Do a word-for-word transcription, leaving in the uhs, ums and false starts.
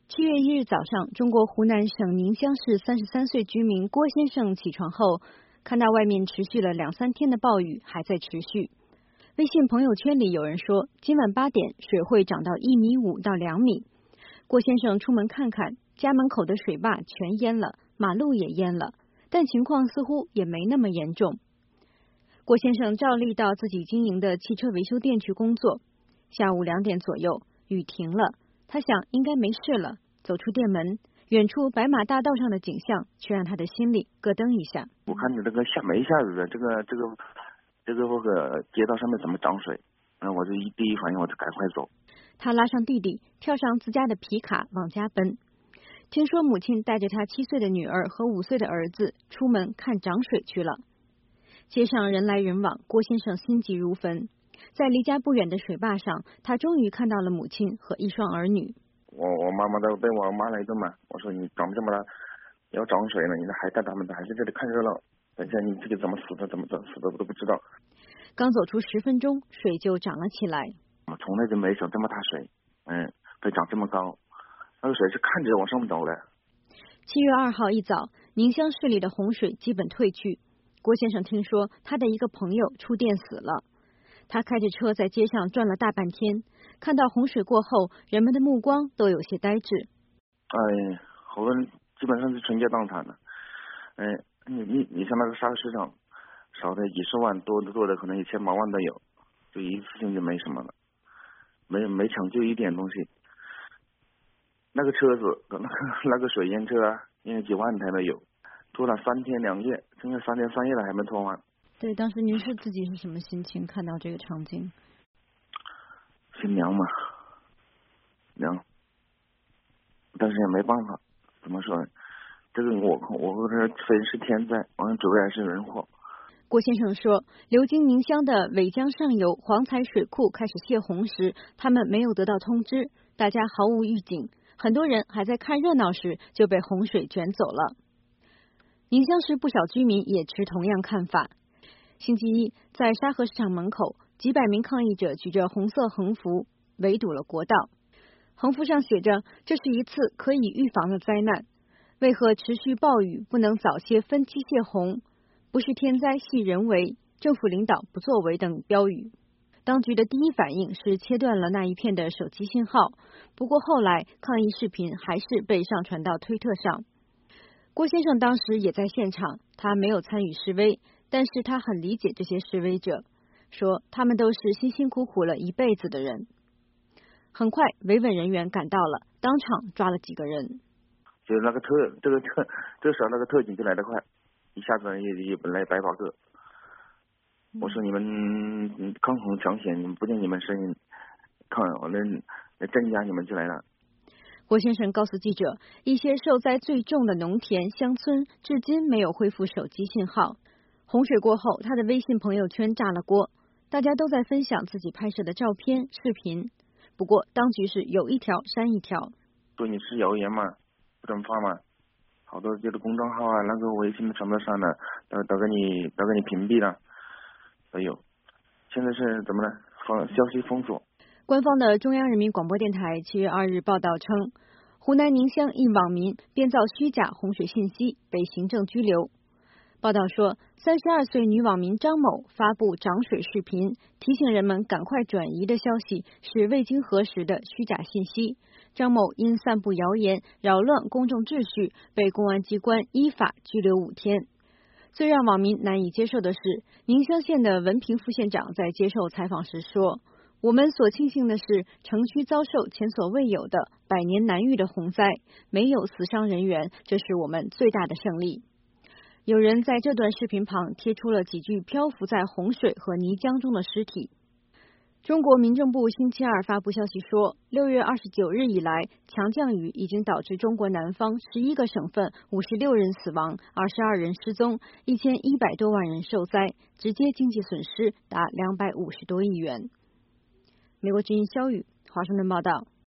七月一日早上，中国湖南省宁乡市三十三岁居民郭先生起床后，看到外面持续了两三天的暴雨还在持续。微信朋友圈里有人说，今晚八点水会涨到一米五到两米。郭先生出门看看，家门口的水坝全淹了，马路也淹了，但情况似乎也没那么严重。郭先生照例到自己经营的汽车维修店去工作。下午两点左右，雨停了。他想应该没事了，走出店门，远处白马大道上的景象却让他的心里咯噔一下。 我看你这个下没下雨的，这个这个这个这个街道上面怎么涨水？嗯，我就一第一反应我就赶快走。 他拉上弟弟，跳上自家的皮卡往家奔。听说母亲带着他七岁的女儿和五岁的儿子出门看涨水去了。街上人来人往，郭先生心急如焚。在离家不远的水坝上，他终于看到了母亲和一双儿女。 我我妈妈都被我骂了一顿嘛，我说你长这么大要涨水了，你还带他们还在这里看热闹，等下你这个怎么死的怎么死的我都不知道。 刚走出十分钟，水就涨了起来。 我从来就没想这么大水，嗯，会涨这么高，那个水是看着往上走的。 七月二号一早，宁乡市里的洪水基本退去。郭先生听说他的一个朋友触电死了。他开着车在街上转了大半天，看到洪水过后，人们的目光都有些呆滞。 哎，好多人基本上是倾家荡产的。哎，你你你像那个沙市场，少的几十万，多的多的可能一千八万都有，就一次性就没什么了，没没抢救一点东西。那个车子，那个那个水淹车啊，因为几万台都有，拖了三天两夜，现在三天三夜了还没拖完。 对，当时您是自己是什么心情看到这个场景？ 心凉嘛，凉，但是也没办法，怎么说呢？这个我我这非是天灾，完了主要还是人祸。 郭先生说，流经宁乡的苇江上游黄财水库开始泄洪时，他们没有得到通知，大家毫无预警，很多人还在看热闹时就被洪水卷走了。宁乡市不少居民也持同样看法。星期一，在沙河市场门口，几百名抗议者举着红色横幅围堵了国道。横幅上写着：“这是一次可以预防的灾难，为何持续暴雨不能早些分期泄洪？不是天灾系人为，政府领导不作为”等标语。当局的第一反应是切断了那一片的手机信号，不过后来抗议视频还是被上传到推特上。郭先生当时也在现场，他没有参与示威，但是他很理解这些示威者，说他们都是辛辛苦苦了一辈子的人。很快维稳人员赶到了，当场抓了几个人。 就是那个特这个特这时候那个特警就来得快，一下子也也本来百把个。我说你们抗洪抢险，你们不见你们声音，抗我那那镇压你们就来了。 郭先生告诉记者，一些受灾最重的农田乡村至今没有恢复手机信号。洪水过后，他的微信朋友圈炸了锅，大家都在分享自己拍摄的照片、视频。不过当局是有一条删一条。 说你是谣言嘛，不准发嘛，好多这个公众号啊，那个微信的全部删了，都都给你都给你屏蔽了，都有。现在是怎么呢？封消息封锁。 官方的中央人民广播电台七月二日报道称，湖南宁乡一网民编造虚假洪水信息，被行政拘留。报道说，三十二岁女网民张某发布涨水视频，提醒人们赶快转移的消息是未经核实的虚假信息。张某因散布谣言，扰乱公众秩序，被公安机关依法拘留五天。最让网民难以接受的是，宁乡县的文平副县长在接受采访时说，我们所庆幸的是，城区遭受前所未有的百年难遇的洪灾，没有死伤人员，这是我们最大的胜利。有人在这段视频旁贴出了几具漂浮在洪水和泥浆中的尸体。中国民政部星期二发布消息说，六月二十九日以来，强降雨已经导致中国南方十一个省份五十六人死亡，二十二人失踪，一千一百多万人受灾，直接经济损失达两百五十多亿元。美国之音肖宇华盛顿报道。